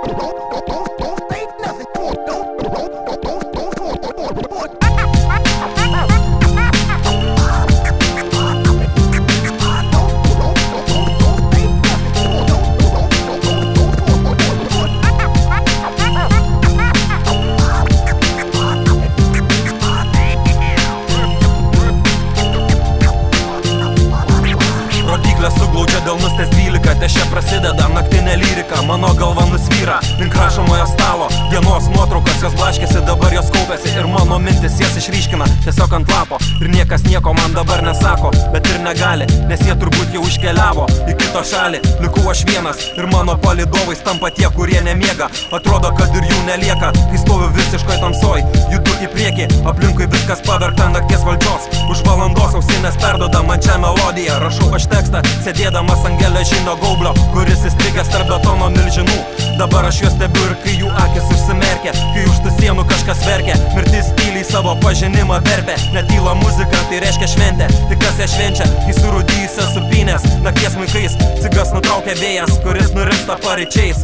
Suglaudžia delnus ties 12, čia prasideda naktinė lyrika. Mano galva nusvyra link rašomojo stalo. Dienos nuotraukas jos blaškėsi, dabar jos kaupėsi. Ir mano mintis jas išryškina tiesiog ant lapo. Ir niekas nieko man dabar nesako, bet ir negali, nes jie turbūt jau iškeliavo į kitą šalį. Likau aš vienas ir mano palydovais tampa tie, kurie nemiega. Atrodo, kad ir jų nelieka, kai stoviu visiškoj tamsoj. Judu į priekį, aplinkui viskas pavergta nakties valdžios. Už valandos ausinės perduoda man čia melodiją. Rašau aš tekstą, sėdėdamas ant geležinio gaublio, kuris įstrigęs tarp betono milžinų. Dabar aš juos stebiu ir kai jų akis užsimerkia, kai už tų sienų kažkas verkia. Mirtis tyliai savo pažinimą verpia. Netyla muzika, tai reiškia šventė. Tik kas ją švenčia, kai surūdyjusios supynės. Nakties vaikais cigas nutraukia vėjas, kuris nurimsta paryčiais.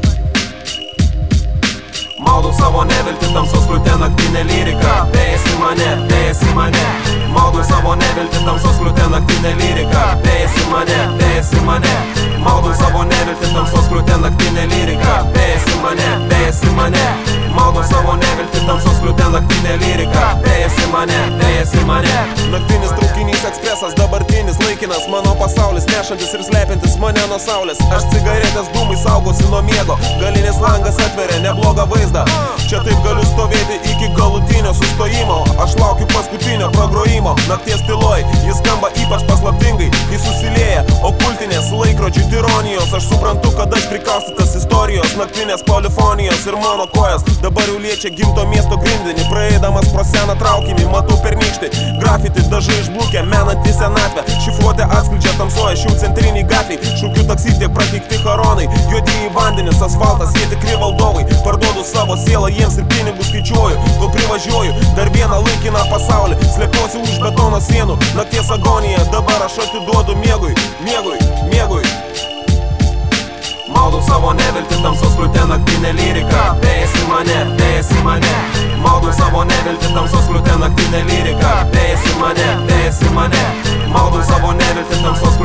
Maudau savo neviltį, tamsos kliūtė naktinė lyrika. Vėjas į mane, vėjas į mane. Maudau savo neviltį, tamsos kliūtė naktinė lyrika. Vėjas į mane, vėjas į mane. Maudau savo neviltį, tamsos kliūtė naktinė lyrika. Vėjas į mane, vėjas į mane. Maudau savo neviltį, tamsos kliūtė naktinė lyrika. Vėjas į mane, vėjas į mane. Naktinis traukinys ekspresas, dabartinis laikinas. Mano pasaulis nešantis ir slepiantis mane nuo saulės. Aš cigaretės dūmai saugosi nuo miego. Galinis langas atveria neblogą vaizdą. Čia taip galiu stovėti iki galutinio sustojimo. Aš laukiu paskutinio pragrojimo. Nakties tyloj, jis skamba ypač paslaptingai, kai susilieja okultinės laikrodžių tironijos. Aš suprantu, kad aš prikaustytas istorijos, naktinės polifonijos ir mano kojas dabar jau liečia gimto miesto grindinį. Praeidamas pro seną traukinį, matau pernykštį grafiti, dažai išblūkę, menantį senatvę. Šifruotę atskleidžia tamsoje šių centriniai gatviai. Šūkiu taksi tiek prakeikti charonai. Juodieji vandenis, asfaltas, jie tikri valdovai. Parduodu savo sielą jiems ir pinigus skaičiuoju. Kol privažiuoju dar vieną laikiną pasaulį. Slepiuosi už betono sienų, nakties agonija. Dabar aš atiduodu miegui, miegui, miegui. Maudau savo neviltį, tamsos kliūtė naktinė lyrika. Vėjas į mane, vėjas į mane. Maudau savo neviltį, tamsos kliūtė naktinė lyrika. Vėjas į mane, vėjas į mane. Maudau savo neviltį, tamsos